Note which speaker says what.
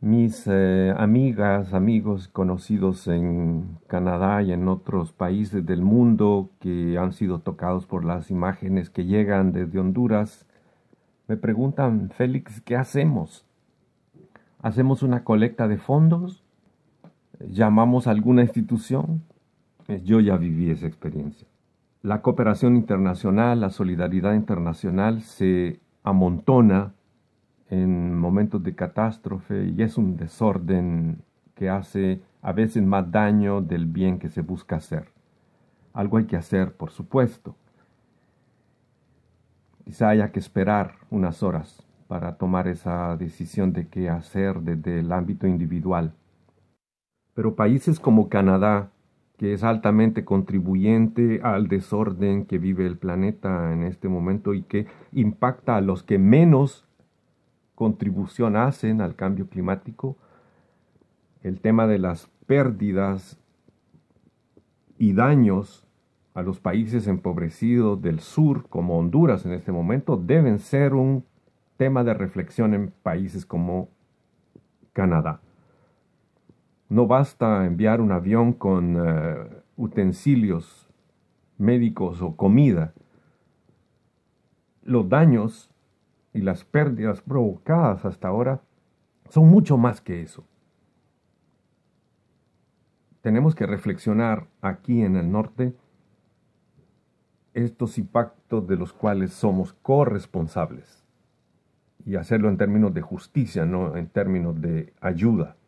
Speaker 1: Mis amigas, amigos conocidos en Canadá y en otros países del mundo que han sido tocados por las imágenes que llegan desde Honduras, me preguntan: Félix, ¿qué hacemos? ¿Hacemos una colecta de fondos? ¿Llamamos a alguna institución? Yo ya viví esa experiencia. La cooperación internacional, la solidaridad internacional se amontona en momentos de catástrofe y es un desorden que hace a veces más daño del bien que se busca hacer. Algo hay que hacer, por supuesto. Quizá haya que esperar unas horas para tomar esa decisión de qué hacer desde el ámbito individual. Pero países como Canadá, que es altamente contribuyente al desorden que vive el planeta en este momento y que impacta a los que menos contribución hacen al cambio climático, el tema de las pérdidas y daños a los países empobrecidos del sur, como Honduras en este momento, deben ser un tema de reflexión en países como Canadá. No basta enviar un avión con utensilios médicos o comida. Los daños y las pérdidas provocadas hasta ahora son mucho más que eso. Tenemos que reflexionar aquí en el norte estos impactos de los cuales somos corresponsables y hacerlo en términos de justicia, no en términos de ayuda.